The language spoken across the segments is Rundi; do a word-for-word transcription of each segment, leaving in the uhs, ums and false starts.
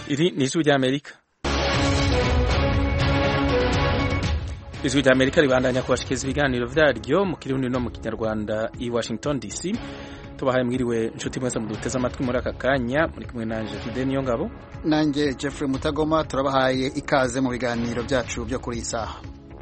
Iri ni ijwi ry'Amerika. Ijwi ry'Amerika ribandanya kubashikiriza ibiganiro vyaryo mu Kirundi no mu Kinyarwanda i Washington D C. Tubahaye mwiriwe inshuti mwese muduteze amatwi muri aka kanya, muri kumwe nanje Fidel Niyongabo. Nanjye Jeffrey Mutagoma, turabahaye ikaze mu biganiro byacu byo kuri isaha.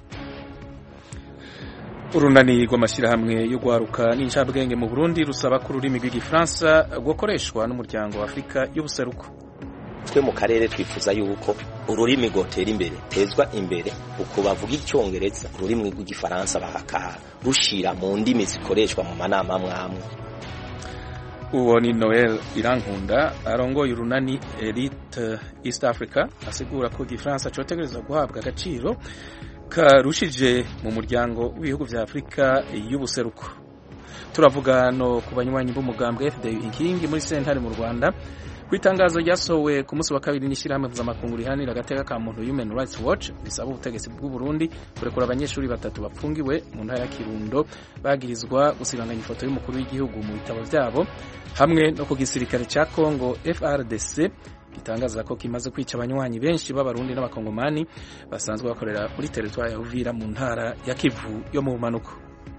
Urunani rw'amashyirahamwe yo gwaruka n'incabwenge mu Burundi rusaba ko ururimi rw'igifaransa gukoreshwa n'umuryango wa Afrika y'ubuseruko. Twe mu karere twifuza yuko ururimi gotera imbere, tezwa imbere uko bavuga icyongereza, ururimi rw'igifaransa bakaka rushira mu ndimi zikoreshwa mu manama mwamwe. Uwo ni Noel Irankunda arongoye urunani Elite East Africa, asigura ko igifaransa cotegerezwa guhabwa agaciro karushije mu muryango w'ibihugu vya Afrika y'ubuseruko. Turavuga no ku banywanyi b'umugambwe F D U inkingi muri sentare mu Rwanda. Kwitangazo ryasowe ku munsi wa kabiri n'ishyirahamwe mpuzamakungu rihanira agateka ka muntu Human Rights Watch risaba ubutegetsi bw'u Burundi kurekura abanyeshuri batatu bapfungiwe mu ntara ya Kirundo bagirizwa gusibanganya ifoto y'umukuru w'igihugu mu bitabo vyabo, hamwe no ku gisirikare ca Congo F R D C gitangaza ko kimaze kwica abanywanyi benshi b'abarundi n'abakongomani basanzwe bakorera muri territoire ya Uvira mu ntara ya Kivu yo mu manuko.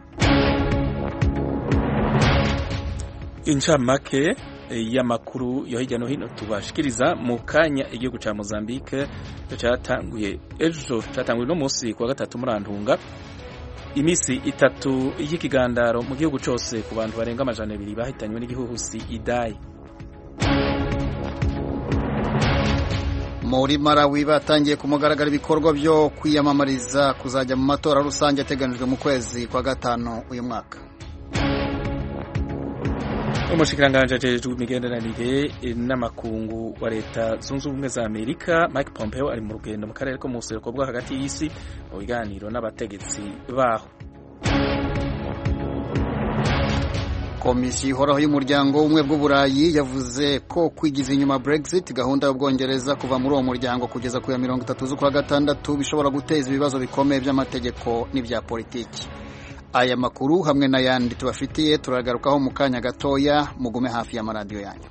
Incamake y'amakuru yo hirya no hino tubashikiriza mu kanya. Igihugu ca Mozambique cyatanguye ejo cyatanguye no munsi kwa gatatu murantunga imisi itatu y'ikigandaro mu gihugu cyose ku bantu barenga amajana abiri bahitanywe n'igihuhusi Idai. Muri Malawi batangiye kumugaragara ibikorwa byo kwiyamamariza kuzajya mu matora rusange ateganijwe mu kwezi kwa gatanu uyu mwaka. Umushikiranganje ajejwe imigenderanire n'amakungu wa leta zunze ubumwe za Amerika Mike Pompeo ari mu rugendo mu karere ko mu buseruko bwo hagati y'isi mu biganiro n'abategetsi baho. Komisiyo ihoraho y'umuryango w'ubumwe bw'Uburayi yavuze ko kwigiza inyuma Brexit, gahunda y'Ubwongereza kuva muri uwo muryango kugeza ku ya mirongo itatu z'ukwa gatandatu, bishobora guteza ibibazo bikomeye by'amategeko n'ibya politiki. Aya makuru hamwe n'ayandi tubafitiye turagarukaho mu kanya gatoya, mugume hafi ya maradiyo yanyu.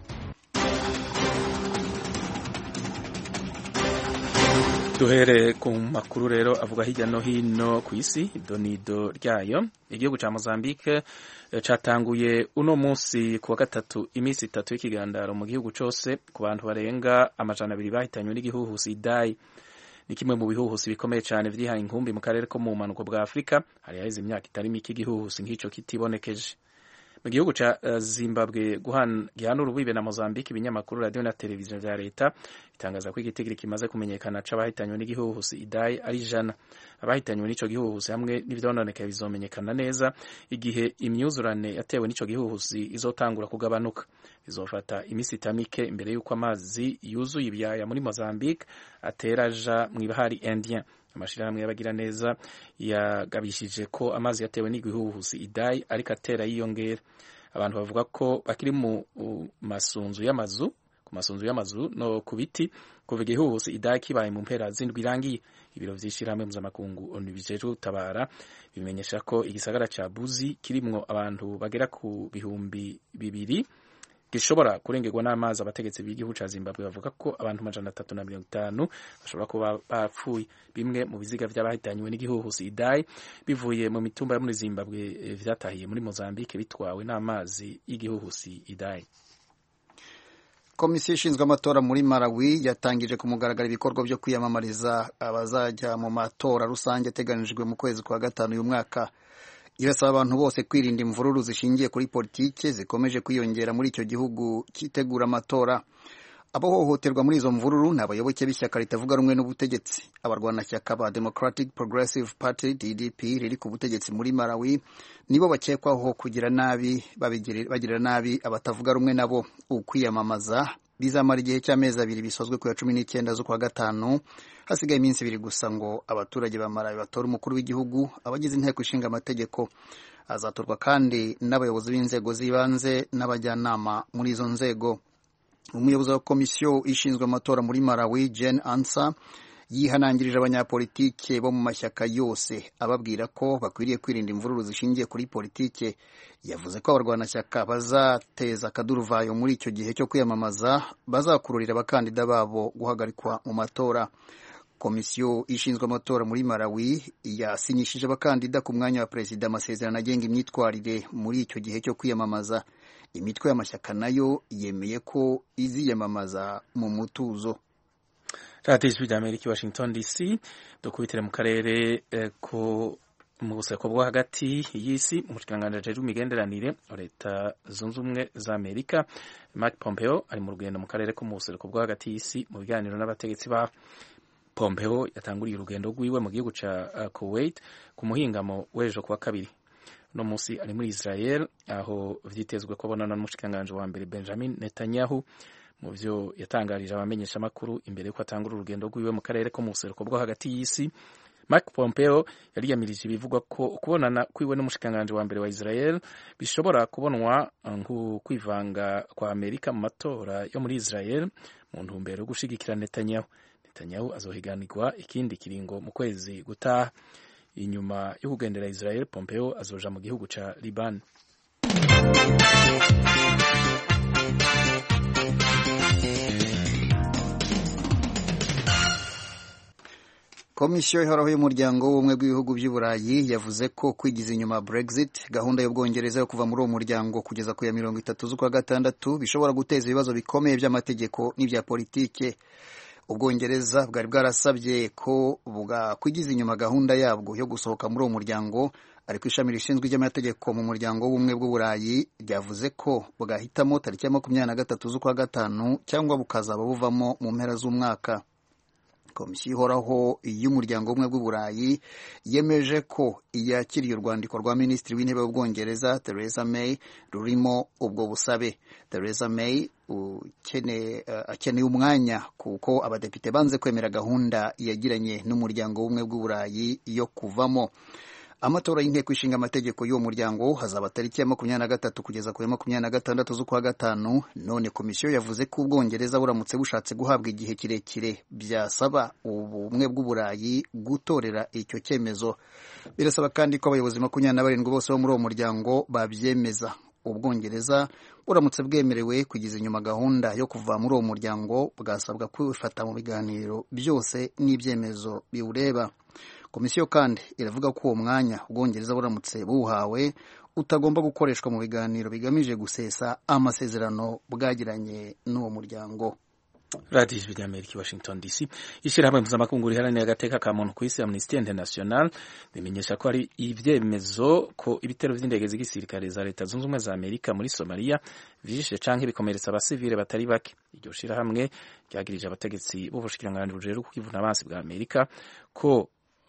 Duhere ku makuru rero avuga hirya no hino ku isi, donido ryayo. Igihugu ca Mozambique catanguye uno munsi kuwa gatatu imisi itatu y'ikigandaro mu gihugu cose ku bantu barenga amajana abiri bahitanywe n'igihuhusi Idai. Ni kimwe mu bihuhusi bikomeye cyane vyihaye inkumbi mu karere ko mu manuko bwa Afrika. Hari haheze imyaka itari mike igihuhusi nk'ico kitibonekeje mu gihugu ca Zimbabwe. Gihana urubibe na Mozambique, ibinyamakuru, radio na televiziyo vya leta bitangaza ko igitigiri kimaze kumenyekana c'abahitanywe n'igihuhusi Idai ari ijana. Abahitanywe n'ico gihuhusi hamwe n'ivyononekaye bizomenyekana neza igihe imyuzurane yatewe n'ico gihuhusi izotangura kugabanuka. Bizofata imisi itamike imbere y'uko amazi yuzuye ibyaya muri Mozambique ateraja mu ibahari Indien. Amashirahamwe y'abagira neza yagabishije ko amazi yatewe n'igihuhusi Idai ariko atera yiyongera. Abantu bavuga ko bakiri mu masunzu y'amazu ku masunzu y'amazu no ku biti kuva igihuhusi Idai kibaye mu mpera z'indwi irangiye. Ibiro vy'ishirahamwe mpuzamakungu ONU bijejwe gutabara bimenyesha ko igisagara ca Buzi kirimwo abantu bagera ku bihumbi bibiri gishobora kurengerwa n'amazi. Abategetsi b'igihugu ca Zimbabwe bavuga ko abantu amajana atatu na mirongo itanu bashobora kuba bapfuye. Bimwe mu biziga vy'abahitanywe n'igihuhusi Idai bivuye mu mitumba yo muri Zimbabwe vyatahiye muri Mozambique bitwawe n'amazi y'igihuhusi Idai. Komisiyo ishinzwe amatora muri Malawi yatangije kumugaragara ibikorwa byo kwiyamamariza abazajya mu matora rusange ateganijwe mu kwezi kwa gatanu uyu mwaka. Irasaba abantu bose kwirinda imvururu zishingiye kuri politike zikomeje kwiyongera muri icyo gihugu kitegura amatora. Abohohoterwa muri izo mvururu ni abayoboke b'ishyaka ritavuga rumwe n'ubutegetsi. Abarwanashyaka ba Democratic Progressive Party D D P riri ku butegetsi muri Malawi nibo bakekwaho kugira nabi bagirira nabi abatavuga rumwe nabo. Ukwiyamamaza bizamara igihe cy'amezi abiri bisozwe ku ya cumi n'icyenda z'ukwa gatanu. Hasigaye iminsi ibiri gusa ngo abaturage ba Malawi batora umukuru w'igihugu, abagize inteko ishinga amategeko. Azatorwa kandi n'abayobozi b'inzego z'ibanze n'abajyanama muri izo nzego. Umuyobozi wa komisiyo ishinzwe amatora muri Malawi Jane Ansa yihanangirije abanyapolitike bo mu mashyaka yose ababwira ko bakwiriye kwirinda imvururu zishingiye kuri politike. Yavuze ko abarwanashyaka bazateza akaduruvayo muri icyo gihe cyo kwiyamamaza bazakururira abakandida babo guhagarikwa mu matora. Komisiyo ishinzwe amatora muri Malawi yasinyishije abakandida ku mwanya wa perezida amasezerano agenga imyitwarire muri icyo gihe cyo kwiyamamaza. Imitwe y'amashyaka nayo yemeye ko iziyamamaza mu mutuzo. radiyo ijwi ry'Amerika Washington D C dukubitire mu karere eh, ko mu buseko bwo hagati y'isi. Umushikiranganji ajejwe imigenderanire wa Leta Zunze Ubumwe za Amerika Mike Pompeo ari mu rugendo mu karere ko mu buseko bwo hagati y'isi mu biganiro n'abategetsi ba Pompeo yatanguriye urugendo rwiwe mu gihugu ca uh, Kuwait ku muhingamo w'ejo kuwa kabiri. No musi ari muri Israel aho vyitezwe ko abonana n'umushikiranganji wa mbere Benjamin Netanyahu. Mu vyo yatangarije abamenyesha makuru imbere yuko atangura urugendo rwiwe mu karere ko mu buseruko bwo hagati y'isi, Mike Pompeo yari yamirije ibivugwa ko kubonana kwiwe n'umushikiranganji wa mbere wa Israel bishobora kubonwa nko kwivanga kwa Amerika mu matora yo muri Israel mu ntumbero yo gushigikira Netanyahu. Netanyahu azohiganirwa ikindi kiringo mu kwezi gutaha. Inyuma yo kugendera Israel, Pompeo azoja mu gihugu ca Liban. Komisiyo ihoraho y'umuryango w'ubumwe bw'ibihugu by'i Burayi yavuze ko kwigiza inyuma Brexit, gahunda y'Ubwongereza yo kuva muri uwo muryango kugeza ku ya mirongo itatu z'ukwa gatandatu, bishobora guteza ibibazo bikomeye by'amategeko n'ibya politike. Ubwongereza bwari bwarasabye ko bwakwigiza inyuma gahunda yabwo yo gusohoka muri uwo muryango, ariko ishami rishinzwe iby'amategeko mu muryango w'ubumwe bw'Uburayi ryavuze ko bwahitamo tariki ya makumyabiri na gatatu z'ukwa gatanu cyangwa bukazaba buvamo mu mpera z'umwaka. Komisiyo ihoraho y'umuryango w'ubumwe bw'Uburayi yemeje ko yakiriye urwandiko rwa Minisitiri w'Intebe w'Ubwongereza Theresa May rurimo ubwo busabe. Theresa May ukene uh, akeneye umwanya kuko abadepite banze kwemera gahunda yagiranye n'umuryango w'ubumwe bw'Uburayi yo kuvamo. Amatora y'inteko ishinga amategeko y'uwo muryango hazaba tariki ya makumyabiri na gatatu kugeza ku ya makumyabiri na gatandatu z'ukwa gatanu. None komisiyo yavuze ko Ubwongereza buramutse bushatse guhabwa igihe kirekire byasaba ubumwe bw'Uburayi gutorera icyo cyemezo. Birasaba kandi ko abayobozi makumyabiri na barindwi bose bo muri uwo muryango babyemeza. Ubwongereza buramutse bwemerewe kugiza inyuma gahunda yo kuva muri uwo muryango, bwasabwa kwifata mu biganiro byose n'ibyemezo biwureba. Komisiyo kandi iravuga ko uwo mwanya Ubwongereza buramutse buhawe utagomba gukoreshwa mu biganiro bigamije gusesa amasezerano bwagiranye n'uwo muryango. radiyo ijwi ry'Amerika Washington D C. Ishyirahamwe mpuzamakungu riharanira agateka ka muntu ku isi Amnesty International bimenyesha ko ari ibyemezo ko ibitero by'indege z'igisirikare za Leta Zunze Ubumwe za Amerika muri Somalia vyishe canke bikomeretsa abasivile batari bake. Iryo shirahamwe ryagirije abategetsi b'ubushikiranganji bujejwe kukivuna abansi bwa Amerika ko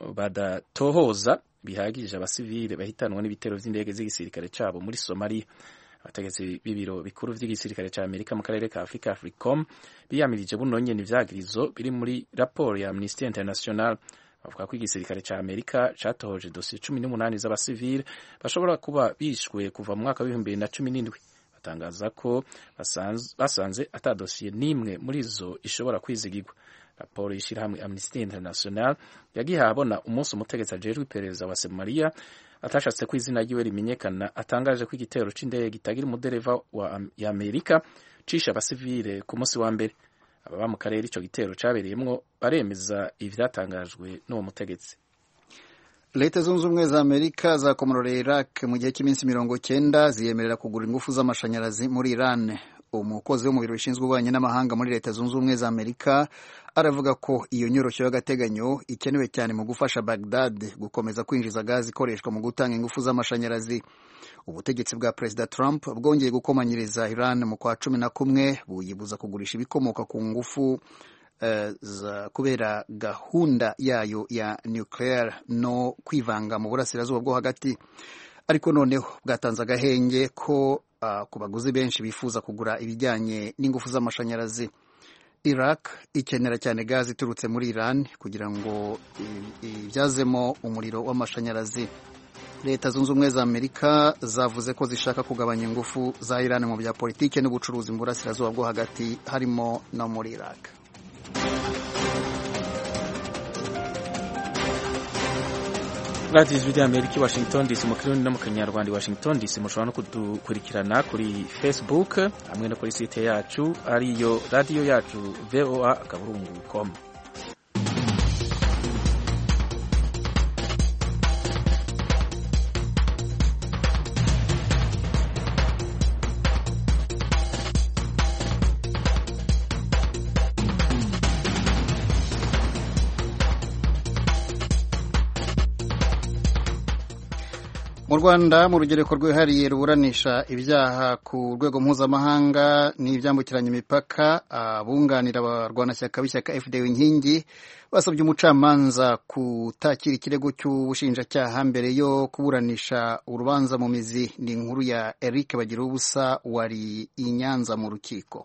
badatohoza bihagije abasivile bahitanwa n'ibitero by'indege z'igisirikare cabo muri Somalia. Abategetsi b'ibiro bikuru vy'igisirikare ca Amerika mu karere ka Afrika Africom biyamirije buno nyene ivyagirizo biri muri raporo ya Amnesty International. Bavuga ko igisirikare ca Amerika catohoje dosiye cumi n'umunani z'abasivile bashobora kuba bishwe kuva mu mwaka w'ibihumbi bibiri na cumi n'indwi. Batangaza ko basanze, basanze ata dosiye n'imwe muri zo ishobora kwizigirwa. Raporo y'ishirahamwe Amnesty International yagiye habona umunsi umutegetsi ajejwe iperereza wa Somalia atashatse ko izina ryiwe rimenyekana atangaje ko igitero c'indege gitagira umudereva wa ya Amerika cisha abasivile ku munsi wa mbere. Ababa mu karere ico gitero cabereyemwo baremeza ivyatangajwe n'uwo mutegetsi. Leta Zunze Ubumwe za Amerika zakomororeye Iraq mu gihe cy'iminsi mirongo cyenda ziyemerera kugura ingufu z'amashanyarazi muri Iran. Umukozi wo mu biro bishinzwe ububanyi n'amahanga muri Leta Zunze Ubumwe za Amerika aravuga ko iyo nyoroshyo y'agateganyo ikenewe cyane mu gufasha Baghdad gukomeza kwinjiza gazi ikoreshwa mu gutanga ingufu z'amashanyarazi. Ubutegetsi bwa Perezida Trump bwongeye gukomanyiriza Iran mu kwa cumi na kumwe buyibuza kugurisha ibikomoka ku ngufu uh, za kubera gahunda yayo ya nuclear no kwivanga mu burasirazuba bwo hagati. Ariko noneho bwatanze agahenge ko uh, ku baguzi benshi bifuza kugura ibijyanye n'ingufu z'amashanyarazi. Iraq ikenera cyane gazi iturutse muri Iran kugira ngo ibyazemo umuriro w'amashanyarazi. Leta Zunze Ubumwe za Amerika zavuze ko zishaka kugabanya ingufu za Iran mu bya politike n'ubucuruzi mu burasirazuba bwo hagati harimo no muri Iraq. Radio Ijwi ry'Amerika Washington D C mu Kirundi no mu Kinyarwanda Washington D C mushobora no kudukurikirana kuri Facebook hamwe no kuri site yacu ariyo radio yacu v o a akaburungu dot com. mu Rwanda mu rugereko rwihariye ruburanisha ibyaha ku rwego mpuzamahanga n'ibyambukiranya imipaka, abunganira abarwanashyaka b'ishyaka F D U inkingi basabye umucamanza kutakira ikirego cy'ubushinjacyaha mbere yo kuburanisha urubanza mu mizi. Ni inkuru ya Eric Bagirubusa wari i Nyanza mu rukiko.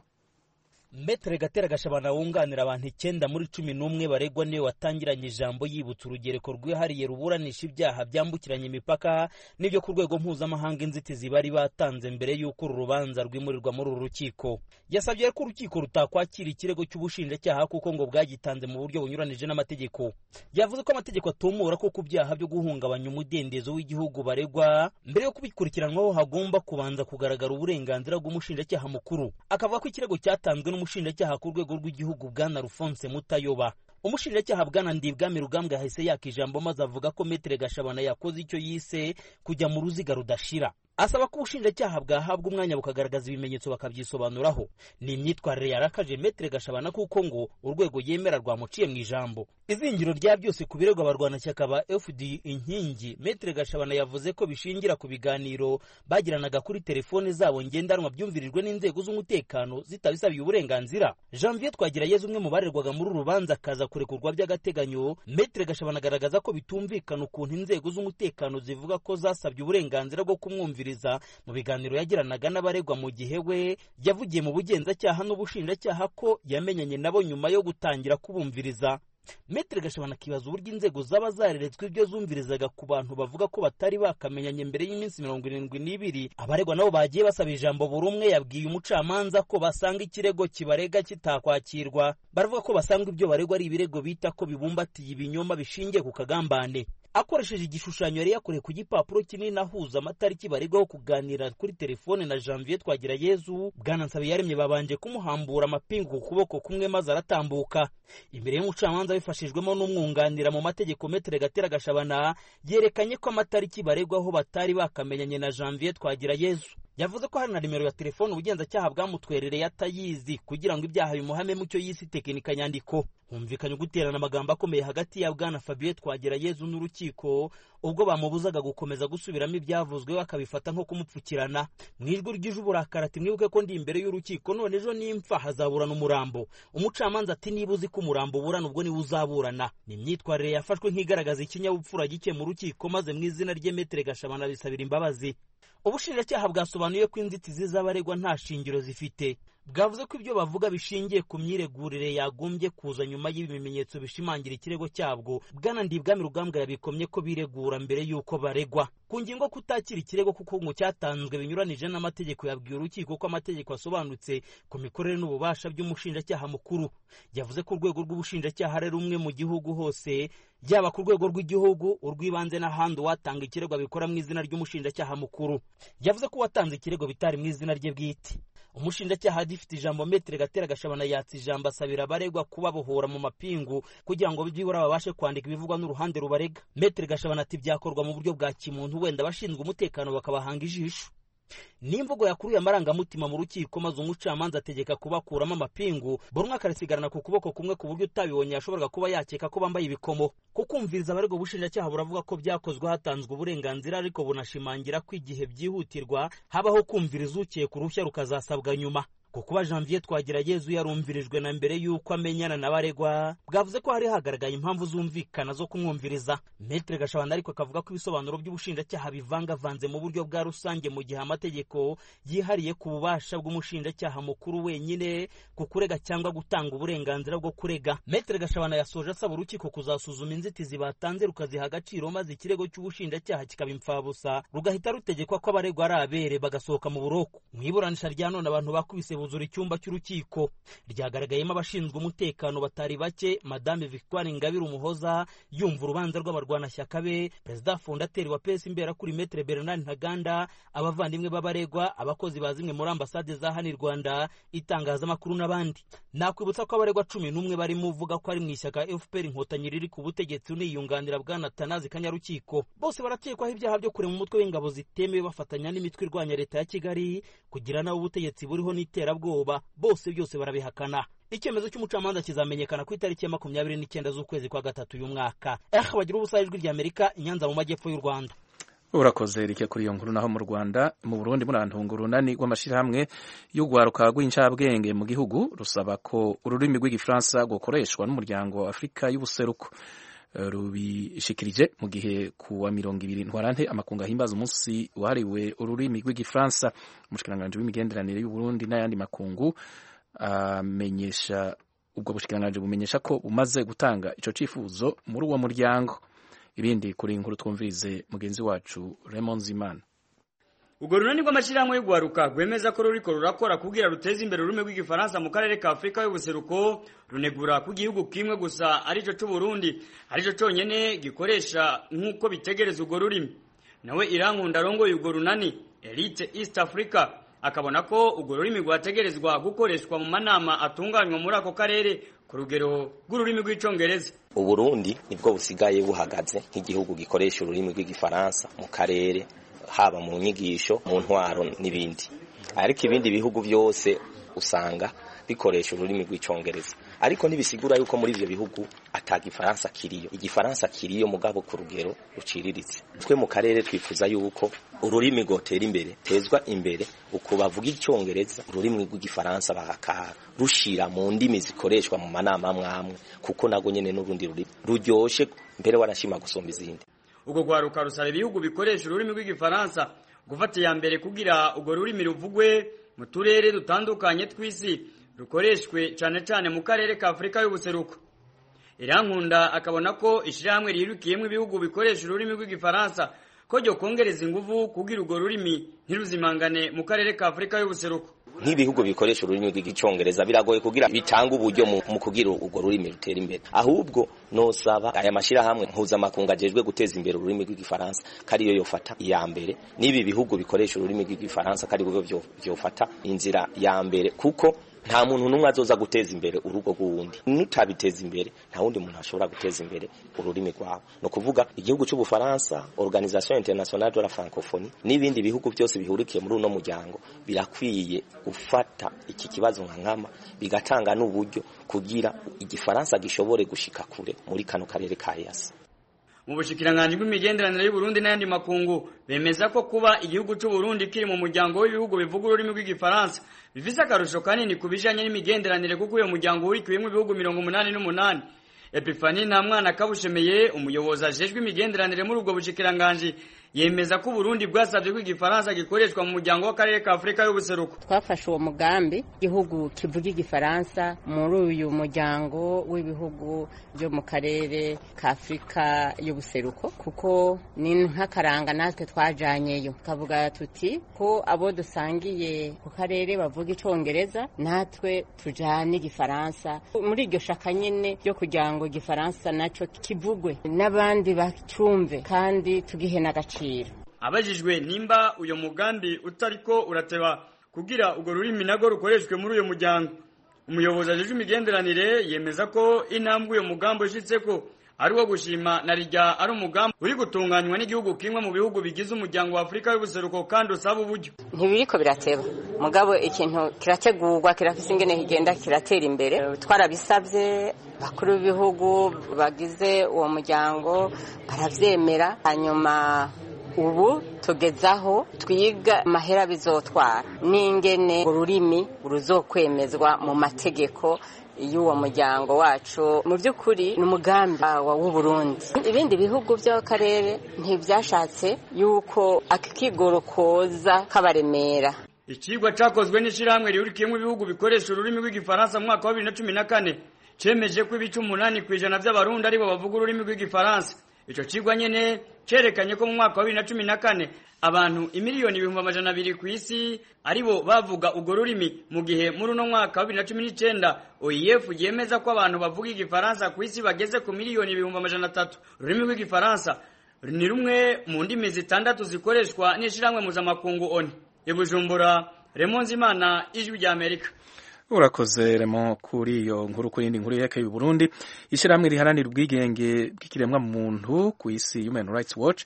Metre Gatera Gashabana wunganira abantu icyenda muri cumi n'umwe baregwa niwe watangiranye ijambo yibutsa urugereko rwihariye ruburanisha ibyaha byambukiranya imipaka n'ibyo ku rwego mpuzamahanga inzitizi bari batanze mbere y'uko uru rubanza rwimurirwa muri uru rukiko. Yasabye ko urukiko rutakwakira ikirego cy'ubushinjacyaha kuko ngo bwagitanze mu buryo bunyuranije n'amategeko. Yavuze ko amategeko atumura ko ku byaha byo guhungabanya umudendezo w'igihugu baregwa mbere yo kubikurikiranwaho hagomba kubanza kugaragara uburenganzira bw'umushinjacyaha mukuru. Akavuga ko ikirego cyatanzwe umushinjacyaha ku rwego rw'igihugu Bwana Alphonse Mutayoba. Umushinjacyaha Bwana Ndibwami Rugambwa yahise yaka ijambo maze avuga ko Metre Gashabana yakoze icyo yise kujya mu ruziga rudashira. Asaba ko ubushinjacyaha bwahabwa umwanya bukagaragaza ibimenyetso bakabyisobanuraho. Ni imyitwarire yarakaje Metre Gashabana kuko ngo urwego yemera rwamuciye mu ijambo. Izingiro rya byose ku birego abarwanashyaka ba F D U inkingi, Metre Gashabana yavuze ko bishingira ku biganiro bagiranaga kuri telefone zabo ngendanwa byumvirijwe n'inzego z'umutekano zitabisabiye uburenganzira. Janvier Twagirayezu umwe mu barerwaga muri urubanza akaza kurekurwa by'agateganyo, Metre Gashabana agaragaza ko bitumvikana ukuntu inzego z'umutekano zivuga ko zasabye uburenganzira bwo kumwumvira mu biganiro yagiranaga n'abaregwa mu gihe we yavugiye mu bugenzacyaha n'ubushinjacyaha ko yamenyanye nabo nyuma yo gutangira kubumviriza. Metre Gashabana kibaza uburyo inzego zaba zareretswe ibyo zumvirizaga ku bantu bavuga ko batari bakamenyanye mbere y'iminsi mirongo irindwi n'ibiri. Abaregwa nabo bagiye basaba ijambo buri umwe yabwiye umucamanza ko basanga ikirego kibarega kitakwakirwa. Baravuga ko basanga ibyo baregwa ari ibirego bita ko bibumbatiye ibinyoma bishingiye ku kagambane. Akoresheje igishushanyo yari yakoreye ku gipapuro kinini ahuza amatariki baregwaho kuganira kuri telefone na Janvier Twagirayezu, Bwana Nsabiyaremye babanje kumuhambura amapingu ku kuboko kumwe maze aratambuka. Imbere y'umucamanza bifashijwemo n'umwunganira mu mategeko Metre Gatera Gashabana yerekanye ko amatariki baregwaho batari bakamenyanye na Janvier Twagirayezu. Yavuze ko hari na nimero ya telefone ubugenzacyaha bwamutwerereye atayizi kugira ngo ibyaha bimuhame mu cyo yisi tekinika nyandiko. Humvikanye guterana amagambo akomeye hagati ya Bwana Fabien Twagirayezu n'urukiko ubwo bamubuzaga gukomeza gusubiramo ibyavuzwe bakabifata nko kumupfukirana. Mu ijwi ry'ije uburakari ati mwibuke ko ndi imbere y'urukiko none ejo nimpfa hazaburana umurambo. Umucamanza ati niba uzi ko umurambo uburana ubwo ni uzaburana. Ni imyitwarire yafashwe nk'igaragaza ikinyabupfura gike mu rukiko maze mu izina rye Metre Gashabana bisabira imbabazi. Ubushinjacyaha bwasobanuye ko inzitizi z'abaregwa nta shingiro zifite. Bwavuze ko ibyo bavuga bishingiye ku myiregurire yagombye kuza nyuma y'ibimenyetso bishimangira ikirego cyabwo. Bwana Ndibwami Rugambwa yabikomye ko biregura mbere y'uko baregwa. Ku ngingo kutakira ikirego kuko ngo cyatanzwe binyuranije n'amategeko, yabwiye urukiko ko amategeko asobanutse ku mikorere n'ububasha by'umushinjacyaha mukuru. Yavuze ko urwego rw'ubushinjacyaha ari rumwe mu gihugu hose, yaba ku rwego rw'igihugu, urw'ibanze n'ahandi watanga ikirego abikora mu izina ry'umushinjacyaha mukuru. Yavuze ko watanze ikirego bitari mu izina rye bwite. Umushinjacyaha agifite ijambo Metre Gatera Gashabana yatse ijambo asabira abaregwa kubabohora mu mapingu kugira ngo byibura babashe kwandika ibivugwa n'uruhande rubarega. Metre Gashabana ati byakorwa mu buryo bwa kimuntu, wenda abashinzwe umutekano bakabahanga ijisho. N'imvugo yakuruye amarangamutima mu rukiko maze umucamanza ategeka kubakuramo amapingu, buri umwe akarisigarana ku kuboko kumwe ku buryo utabibonye yashoboraga kuba yakeka ko bambaye ibikomo. Kukumviriza abaregwa ubushinjacyaha buravuga ko byakozwe hatanzwe uburenganzira, ariko bunashimangira ko igihe byihutirwa habaho kumviriza ukeye ku ruhushya rukazasabwa nyuma. Kuba Janvier Twagirayezu yarumvirijwe na mbere y'uko amenyana n'abaregwa, bwavuze ko hari hagaragaye impamvu zumvikana zo kumwumviriza. Metre Gashabana ariko akavuga ko ibisobanuro by'ubushinjacyaha bivangavanze mu buryo bwa rusange mu gihe amategeko yihariye ku bubasha bw'umushinjacyaha mukuru wenyine ku kurega cyangwa gutanga uburenganzira bwo kurega. Metre Gashabana yasoje asaba urukiko kuzasuzuma inzitizi batanze rukaziha agaciro maze ikirego cy'ubushinjacyaha kikaba imfabusa, rugahita rutegekwa ko abaregwa ari abere bagasohoka mu buroko. Mu iburanisha rya none abantu bakubise kuzura icyumba cy'urukiko. Ryagaragayemo abashinzwe umutekano batari bake, Madame Victoire Ingabire Umuhoza yumva urubanza rw'abarwanashyaka be, Perezida fondateri wa P S Imbera kuri Maître Bernard Ntaganda, abavandimwe b'abaregwa, abakozi bazimwe muri ambasade za hano i Rwanda, itangazamakuru n'abandi. Nakwibutsa ko abaregwa cumi n'umwe barimo uvuga ko ari mu ishyaka F P R Inkotanyi riri ku butegetsi uniyunganira Bwana Tanazi Kanyarukiko. Bose barakekwaho ibyaha byo kurema umutwe w'ingabo zitemewe bafatanya n'imitwe irwanya leta ya Kigali kugira nabo ubutegetsi buriho n'iterabwoba. Bose byose barabihakana. Icyemezo cy'umucamanza kizamenyekana ku itariki ya makumyabiri n'icyenda z'ukwezi kwa gatatu uyu mwaka. Eh bagira ubusa ijwi rya Amerika Nyanza mu majyepfo y'u Rwanda. Urakoze rike kuri iyo nkuru. Naho mu Rwanda, mu Burundi murantunga urunani rw'amashirahamwe y'ugwaruka rw'incabwenge mu gihugu rusaba ko ururimi rw'igifaransa gukoreshwa n'umuryango wa Afrika y'ubuseruko. Rubishikirije mu gihe kuwa mirongo ibiri ntwarante amakunga himbaza umunsi wahariwe ururimi rw'igifaransa. Umushikiranganje w'imigenderanire y'u Burundi n'ayandi makungu amenyesha ubwo bushikiranganje bumenyesha ko bumaze gutanga ico cifuzo muri uwo muryango. Ibindi kuri inkuru twumvirize mugenzi wacu Raymond Zimana. Ugo runani rw'amashirahamwe y'ugwaruka rwemeza ko ruriko rurakora kugira ruteze imbere ururimi rw'igifaransa mu karere ka Afrika y'ubuseruko, runegura ku gihugu kimwe gusa arico c'u Burundi arico conyene gikoresha nk'uko bitegereza ugo rurimi. Nawe Irankunda arongoye ugo runani Elite East Africa akabona ko ugo rurimi rwategerezwa gukoreshwa mu manama atunganywa muri ako karere ku rugero rw'ururimi rw'icongereza. Uburundi nibwo busigaye buhagaze nk'igihugu gikoresha ururimi rw'igifaransa mu karere, haba mu nyigisho, mu ntwaro n'ibindi. Ariko ibindi bihugu byose usanga bikoresha ururimi rw'icongereza. Ariko nibisigura yuko muri ivyo bihugu atagifaransa kiriyo. Igifaransa kiriyo mugabo ku rugero ruciriritse. Twe mu karere twifuza yuko ururimi gotera imbere, tezwa imbere ukubavuga icyongereza, ururimi rw'igifaransa bakaka rushira mu ndimi zikoreshwa mu manama amwamwe, kuko nago nyene n'urundi rurimi ruryoshe mbere warashima gusomba izindi. Ugo gwaruka rusaba ibihugu bikoresha ururimi rw'igifaransa gufata ya mbere kugira ugo rurimi ruvugwe mu turere dutandukanye tw'isi, rukoreshwe cyane cyane mu karere ka Afrika y'ubuseruko. Irankunda akabona ko ishirahamwe rirukiyemo ibihugu bikoresha ururimi rw'igifaransa ko ryo kongereza inguvu kugira ugo rurimi ntiruzimangane mu karere ka Afrika y'ubuseruko. Nk'ibihugu bikoresha ururimi rw'igicongereza biragoye kugira bitanga uburyo mu kugira ugo rurimi rutera imbere. Ahubwo nosaba aya mashirahamwe mpuzamakungu ajejwe guteza imbere ururimi rw'igifaransa kariyo yofata iya mbere, nibi bihugu bikoresha ururimi rw'igifaransa kari bwo byofata inzira ya mbere, kuko nta muntu numwe azoza guteza imbere urugo rw'uwundi. Nutabiteza imbere nta wundi muntu ashobora guteza imbere ururimi rwawe. No kuvuga igihugu cy'u Bufaransa, Organisation Internationale de la Francophonie n'ibindi bihugu byose bihurikiye muri uno muryango birakwiye gufata iki kibazo nka nkama, bigatanga n'uburyo kugira igifaransa gishobore gushika kure muri kano karere ka E A C. Mu bushikiranganje bw'imigenderanire y'u Burundi n'ayandi makungu bemeza ko kuba igihugu cy'u Burundi kiri mu muryango w'ibihugu bivuga ururimi rw'igifaransa bifise akarusho kanini kubijanye n'imigenderanire, kuko uyo muryango urikiyemo ibihugu mirongo umunani n'umunani. Epifani Ntamwana Kabushemeye, umuyobozi ajejwe imigenderanire muri ubwo bushikiranganje, yemeza ko Burundi bwasabye ko igifaransa gikoreshwa mu muryango w'akarere ka Afrika y'ubuseruko. Twafashe uwo mugambi igihugu kivuga igifaransa muri uyu muryango w'ibihugu byo mu karere ka Afrika y'ubuseruko, kuko ni nk'akaranga natwe twajanyeyo, kavuga tuti ko abo dusangiye ku karere bavuga icongereza natwe tujane igifaransa muri iryo shaka nyene ryo kugira ngo igifaransa naco kivugwe n'abandi bacumve kandi tugihe n'agaciro. Abajijwe nimba uyo mugambi utariko urateba kugira ugo rurimi nago rukoreshwe muri uyo muryango, umuyobozi ajejwe imigenderanire yemeza ko intambwe uyo mugambi ushitseko ari wo gushima na rijya ari umugambi uri gutunganywa n'igihugu kimwe mu bihugu bigize umuryango wa Afrika y'ubuseruko kandi usaba uburyo. Ntibiriko birateba mugabo ikintu kirategurwa, kirafise ingene kigenda kiratera imbere. Twarabisabye bakuru b'ibihugu bagize uwo muryango baravyemera, hanyuma ubu tugezaho twiga mahera bizotwara n'ingene ururimi ruzokwemezwa mu mategeko y'uwo muryango wacu. Mu by'ukuri n'umugambi w'u Burundi. Ibindi bihugu by'akarere ntibyashatse yuko akikigoro koza kabaremera. Ikigwa cakozwe n'ishirahamwe rihurikiyemo ibihugu bikoresha ururimi rw'igifaransa mu mwaka wa bibiri na cumi na kane cemeje ko ibice umunani kw'ijana by'abarundi aribo bavuga ururimi rw'igifaransa. ico cigwa nyene cerekanye ko mu mwaka wa bibiri na cumi na kane abantu imiliyoni ibihumbi amajana abiri ku isi aribo bavuga urwo rurimi, mu gihe muri uno mwaka wa bibiri na cumi n'icenda O I F yemeza ko abantu bavuga igifaransa ku isi bageze ku miliyoni ibihumbi amajana atatu. Ururimi rw'igifaransa ni rumwe mu ndimi zitandatu zikoreshwa n'ishirahamwe mpuzamakungu O N U. I Bujumbura, Raymond Nzimana, Ijwi rya Amerika. Urakoze Remo kuri iyo nkuru kuri indi nkuru yerekeye u Burundi. Ishyirahamwe riharanira ubwigenge bw'ikiremwa muntu ku isi Human Rights Watch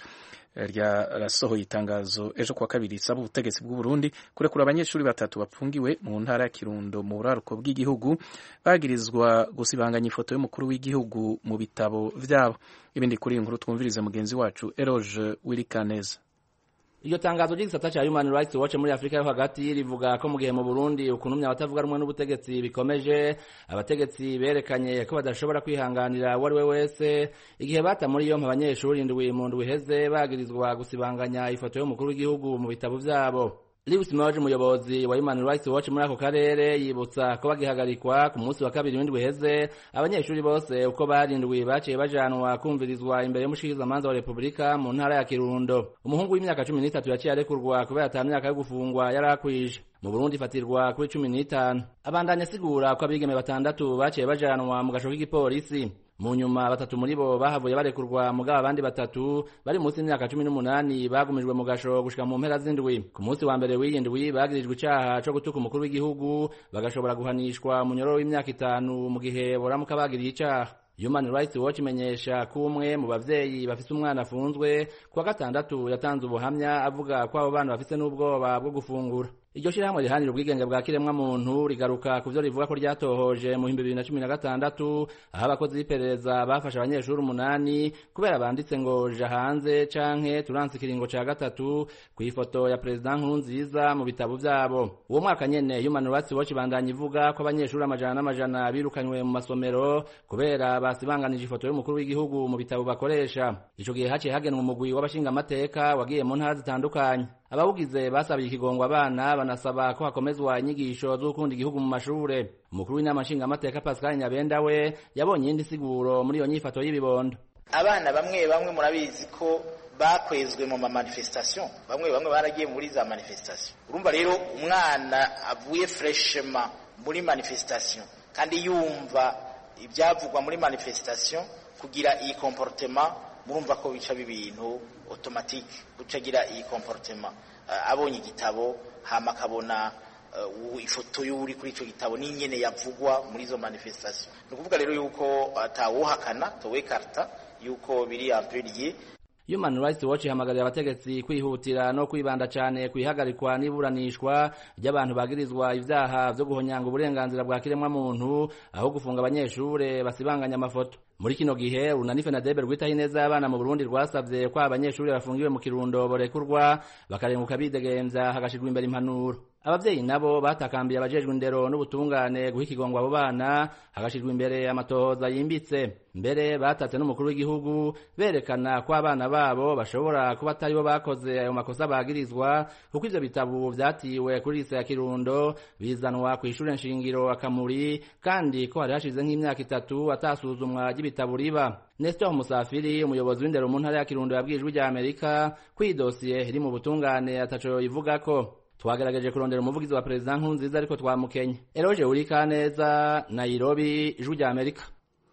ryarasohoye itangazo ejo kuwa kabiri isaba ubutegetsi bw'u Burundi kurekura abanyeshuri batatu bapfungiwe mu ntara ya Kirundo mu buraruko bw'igihugu bagirizwa gusibanganya ifoto y'umukuru w'igihugu mu bitabo vyabo. Ibindi kuri iyi nkuru twumvirize mugenzi wacu Eroge Wirikaneza. Iyo tangazo ry'isata cha Human Rights Watch muri Afrika yo hagati rivuga ko mu gihe mu Burundi ukunumya abatavuga rumwe n'ubutegetsi bikomeje, abategetsi berekanye ko badashobora kwihanganira wari we wese igihe bata muri yo abanyeshuri ndwi mu ndwi heze bagirizwa gusibanganya ifoto y'umukuru w'igihugu mu bitabo vyabo. Lewis Moje, umuyobozi wa Human Rights Watch muri ako karere, yibutsa ko bagihagarikwa ku munsi wa kabiri w'indwi heze abanyeshuri bose uko barindwi baciye bajanwa kumvirizwa imbere y'umushikirizamanza wa Republika mu ntara ya Kirundo. Umuhungu w'imyaka cumi n'itatu yaciye arekurwa kubera ata myaka yo gufungwa yarakwije. Mu Burundi fatirwa kuri cumi n'itanu. Abandanya sigura ko abigeme batandatu baciye bajanwa mu gasho k'igipolisi. Mu nyuma batatu muri bo bahavuye barekurwa, mugabo abandi batatu bari munsi y'imyaka cumi n'umunani bagumijwe mu gasho gushika mu mpera z'indwi. Ku munsi wa mbere w'iyindwi bagirijwe icaha co gutuka umukuru w'igihugu, bagashobora guhanishwa mu nyororo w'imyaka itanu mu gihe boramuka bagiriye icaha. Human Rights Watch imenyesha ko umwe mu bavyeyi bafise umwana afunzwe kuwa gatandatu yatanze ubuhamya avuga ko abo bana bafise n'ubwoba bwo gufungura. Iryo shirahamwe rihanira ubwigenge bwa kiremwa muntu rigaruka kuvyo rivuga ko ryatohoje mu bibiri na cumi na gatandatu aho abakozi b'iperereza bafashe abanyeshuri umunani kubera banditse ngo ja hanze canke turanse ikiringo ca gatatu ku ifoto ya President Nkurunziza mu bitabo vyabo. Uwo mwaka nyene Human Rights Watch bandanya ivuga ko abanyeshuri amajana n'amajana birukanywe mu masomero kubera basibanganije ifoto y'umukuru w'igihugu mu bitabo bakoresha. Ico gihe haciye hagenwa umugwi w'abashinga amateka wagiye mu ntara zitandukanye. Abawugize basabiye ikigongwa abana, banasaba ko hakomezwa inyigisho z'ukunda igihugu mu mashure. Umukuru w'inama nshinga amateka Pascal Nyabenda we yabonye indi siguro muri iyo nyifato y'ibibondo. Abana bamwe bamwe murabizi ko bakwezwe mu manifestation, bamwe bamwe baragiye muri za manifestation. Urumva rero umwana avuye freshema muri manifestation kandi yumva ibyavugwa muri manifestation kugira iyi comportement, murumva ko bica bibintu automatique gucagira iyi comportement. Uh, abonye igitabo hama kabona uh, ifoto y'uri kuri ico gitabo n'ingene yavugwa muri zo manifestation. Nukuvuga rero yuko atawuhakana uh, towe karta yuko biri ampelier. Human Rights Watch ihamagarira abategetsi kwihutira no kwibanda cyane kwihagarikwa n'iburanishwa ry'abantu bagirizwa ivyaha vyo guhonyanga uburenganzira bwa kiremwa muntu aho gufunga abanyeshure basibanganya amafoto. Muri kino gihe Runani Fenadebe rwitaho ineza y'abana mu Burundi rwasavye ko abanyeshuri bafungiwe mu Kirundo borekurwa bakarenguka bidegemvya hagashirwa imbere impanuro. Abavyeyi nabo batakambiye abajejwe indero n'ubutungane guha ikigongwa abo bana hagashirwa imbere amatohoza yimbitse. Mbere batatse n'umukuru w'igihugu berekana ko abana babo bashobora kuba atari bo bakoze ayo makosa bagirizwa, kuko ivyo bitabo vyatiwe kuri lise ya Kirundo bizanwa ku ishure nshingiro Akamuri, kandi ko hari hashize nk'imyaka itatu atasuzumwa ry'ibitabo riba. Nestor Musafiri, umuyobozi w'indero mu ntara ya Kirundo, yabwiye Ijwi rya Amerika ko iyi dosiye iri mu butungane ataco ivugako. Twagerageje kurondera umuvugizi wa President Nkurunziza ariko twamukenye. Eroge Wirikaneza, Nairobi, Ijwi rya Amerika.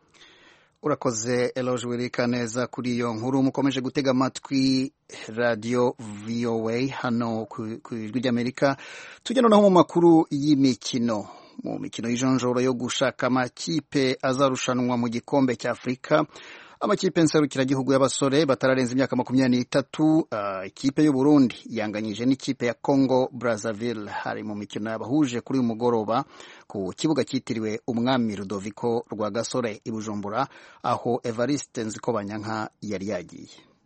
Urakoze Eloge Wirikaneza kuri iyo nkuru. Mukomeje gutega amatwi Radio V O A hano ku Ijwi rya Amerika. Tujya noneho mu makuru y'imikino. Mu mikino y'ijonjoro yo gushaka amakipe azarushanwa mu gikombe cya Afrika, amakipe nserukiragihugu y'abasore batararenza imyaka makumyabiri n'itatu, uh, ikipe y'u Burundi yanganyije n'ikipe ya Congo Brazzaville hari mu mikino yabahuje kuri uyu mugoroba ku kibuga cyitiriwe Umwami Rudoviko rwa Gasore i Bujumbura, aho Evariste Nzikobanyanka yari yagiye.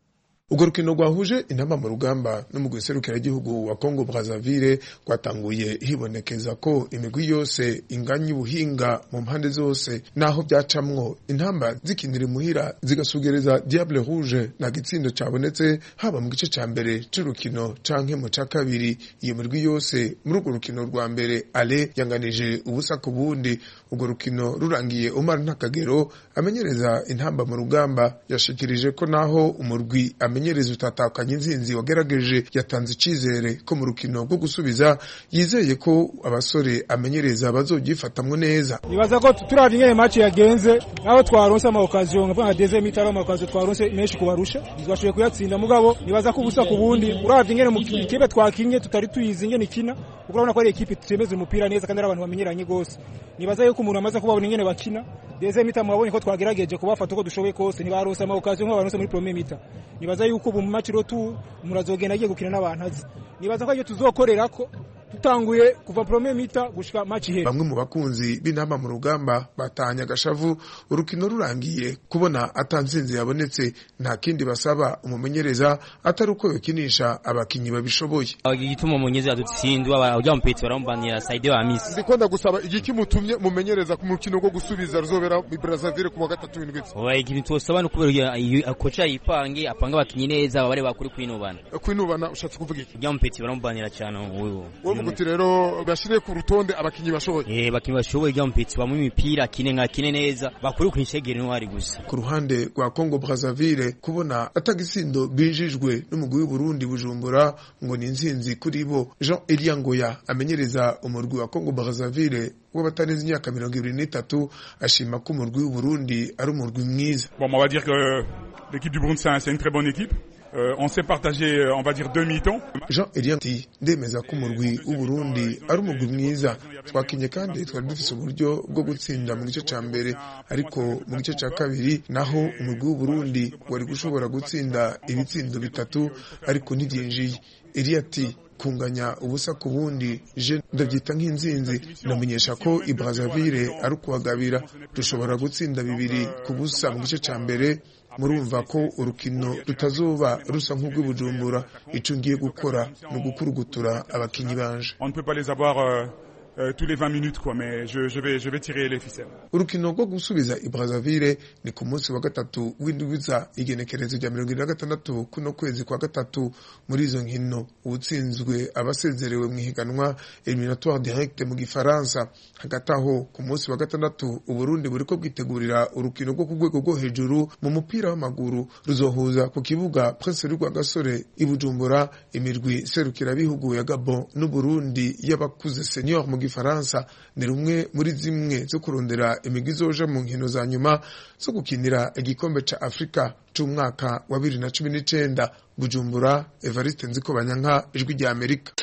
Urwo rukino rwahuje intamba mu rugamba n'umugwi serukiragihugu wa Congo Brazzaville rwatanguye hibonekeza ko imigwi yose inganya ubuhinga mu mpande zose, naho byacamwo intamba zikinira muhira zigasugereza Diable Rouge na gitsindo cabonetse haba mu gice ca mbere c'urukino canke mu ca kabiri. Iyo mirwi yose muri urwo rukino rwa mbere ale yanganije ubusa ku bundi. Urwo rukino rurangiye Omar Ntakagero amenyereza intamba mu rugamba yashikirije ko naho umurwi amenyereza utatakanye inzinzi wagerageje yatanze icizere ko mu rukino rwo gusubiza yizeye ko abasore amenyereza bazogifatamwe neza. Nibaza ko turavye ingene match yagenze naho twaronse ama occasion nka deuxième mi-temps ama occasion twaronse menshi kubarusha twashoboye kuyatsinda mugabo nibaza ko ubusa ku bundi uravye ingene mu kipe twakinye tutari tuyizi ingene ikina kuko urabona ko ari equipe tutemeze umupira neza kandi abantu bamenyeranye gose. Nibaza yuko umuntu amaze kubabona ingene bakina deuxième mi-temps mwabonye ko twagerageje kubafata uko dushoboye kose nibaronse ama occasion nk'abaronse muri première mi-temps. Nibaza yuko ubu mu match rotu murazogenda agiye gukina n'abantu azi. Nibaza ko iyo tuzokorera ko tutanguye kuva premier mita gushika match he. Bamwe mu bakunzi b'intamba mu rugamba batanya gashavu urukino rurangiye kubona atanzinze yabonetse, nta kindi basaba umumenyereza atari uko yokinisha abakinyi babishoboye. Igituma umumenyereza dutsindwa ujya mpetse barambanira Saide wa Miss. Ndikonda gusaba igiki mutumye mumenyereza ku mukino go gusubiza ruzobera mu Brazzaville ku wa gatatu w'indwi. Oya ikintu twosaba no kubera akoca yipange apanga abakinyi neza babare bakuri kwinubana. Kwinubana ushatse kuvuga iki? Ujya mpetse barambanira cyane uwo. Guti rero bashire ku rutonde abakinyi bashoboye. Eh bakinyi bashoboye ujya mpetse bamwe imipira kine nka kine neza bakuri kwinshegera n'wari gusa. Ku ruhande rwa Congo Brazzaville kubona atagisindo bijijwe n'umugwi w'u Burundi Bujumbura ngo ni inzinzi kuri bo. Jean Elia Ngoya amenyereza umurwi wa Congo Brazzaville w'abatarenze imyaka mirongo ibiri n'itatu ashima ko umurwi w'u Burundi ari umurwi mwiza. Bon, on va dire que l'équipe du Burundi c'est une très bonne équipe. Euh, on s'est partagé, on va dire, deux mi-temps. Jean Elianti ndemeza ko umurwi w'u Burundi ari umurwi mwiza, twakinye kandi twari dufise uburyo bwo gutsinda mu gice ca mbere, ariko mu gice ca kabiri naho umurwi w'u Burundi wari gushobora gutsinda ibitsindo bitatu ariko ntibyinjiye. Elianti kunganya ubusa ku bundi je ndabyita nk'inzinzi, namenyesha ko i Brazzaville ari kuwagabira dushobora gutsinda bibiri ku busa mu gice ca mbere. Murumva ko urukino rutazoba rusa nk'ubwo Bujumbura, ico ngiye gukora no gukurugutura abakinyi banje. On ne peut pas les avoir euh, euh, tous les vingt minutes quoi, mais je je vais je vais tirer les ficelles. Urukino rwo gusubiza i Brazzaville ni ku munsi wa gatatu w'indwiza igenekerezo rya mirongo ine na gatandatu kuno kwezi kwa gatatu. Muri izo nkino utsinzwe abasezerewe mu higanwa eliminatoire direct mu gifaransa. Hagati aho ku munsi wa gatandatu u Burundi buriko bwitegurira urukino rwo ku rwego rwo hejuru mu mupira w'amaguru ruzohuza ku kibuga Prince Rugwa Gasore i Bujumbura imirwi serukira bihugu ya Gabon n'u Burundi y'abakuze senior mu gifaransa. Ni rumwe muri zimwe zo kurondera imigwi zoja mu nkino za nyuma zo gukinira igikombe ca Afrika c'umwaka wa bibiri na cumi n'icenda. Bujumbura, Evariste Nzikobanyanka, Ijwi rya Amerika.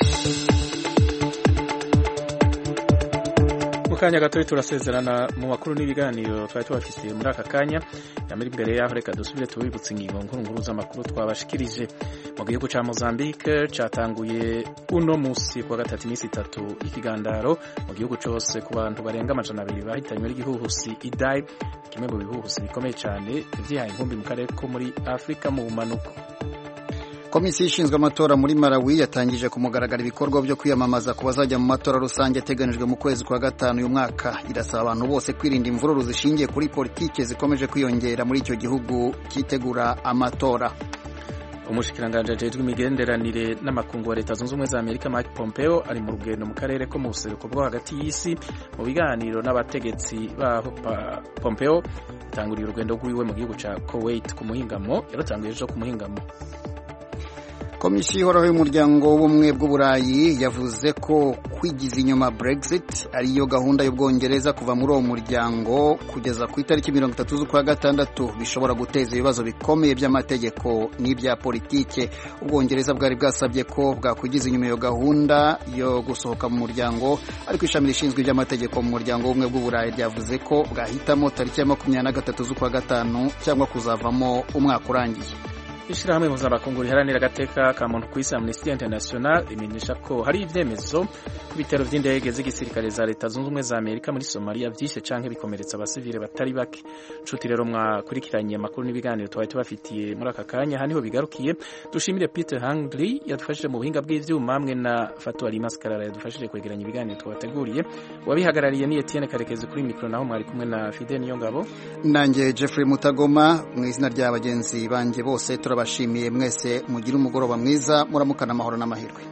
Mukanya gato turasezerana mu makuru n'ibiganiro twari tubafitiye muri aka kanya. Yamiri imbere yaho reka dusubire tubibutse ingingo nkuru nkuru z'amakuru twabashikirije. Mu gihugu ca Mozambique catanguye uno musi kwa gatatu imisi itatu ikigandaro mu gihugu cose ku bantu barenga amajana abiri bahitanywe n'igihuhusi Idai, kimwe mu bihuhusi bikomeye cyane vyihaye inkumbi mu karere ko muri Afrika mu bumanuko. Komisiyo ishinzwe amatora muri Malawi yatangije ku mugaragaro ibikorwa byo kwiyamamaza ku bazajya mu matora rusange ateganijwe mu kwezi kwa gatanu uyu mwaka. Irasaba abantu bose kwirinda imvururu zishingiye kuri politike zikomeje kwiyongera muri icyo gihugu cyitegura amatora. Umushikiranganje ajejwe imigenderanire n'amakungu wa Leta Zunze Ubumwe za Amerika Mike Pompeo ari mu rugendo mu karere ko mu buseruko bwo hagati y'isi mu biganiro n'abategetsi baho. Pompeo yatanguriye urugendo rw'iwe mu gihugu ca Kuwait ku muhingamo, yaratanguye ejo ku muhingamo. Komisiyo ihoraho y'umuryango w'ubumwe bw'Uburayi yavuze ko kwigiza inyuma Brexit ariyo gahunda y'Ubwongereza kuva muri uwo muryango kugeza ku itariki mirongo itatu z'ukwa gatandatu bishobora guteza ibibazo bikomeye by'amategeko n'ibya politike. Ubwongereza bwari bwasabye ko bwakwigiza inyuma iyo gahunda yo gusohoka mu muryango, ariko ishami rishinzwe iby'amategeko mu muryango w'ubumwe bw'Uburayi ryavuze ko bwahitamo tariki ya makumyabiri na gatatu z'ukwa gatanu cyangwa kuzavamo umwaka urangiye. ishirahamwe mpuzamakungu riharanira agateka ka muntu kw'isi Amnesty International imenyesha ko hari ivyemezo ku bitero vy'indege z'igisirikare za leta zunze ubumwe za Amerika muri Somalia vyishe canke bikomeretsa abasivile batari bake. Nshuti rero mwakurikiranye amakuru n'ibiganiro twari tubafitiye muri aka kanya, haniho bigarukiye. Dushimire Peter Hangley yadufashije mu buhinga bw'ivyuma, hamwe na Fatou Ali Maskarara yadufashije kwegeranya ibiganiro twabateguriye. Wabihagarariye ni Etienne Karekezi kuri mikro, naho mwari kumwe na Fidel Niyongabo nanjye Jeffrey Mutagoma. Mu izina rya bagenzi banje bose turabashimiye mwese, mugira umugoroba mwiza, muramukana amahoro n'amahirwe.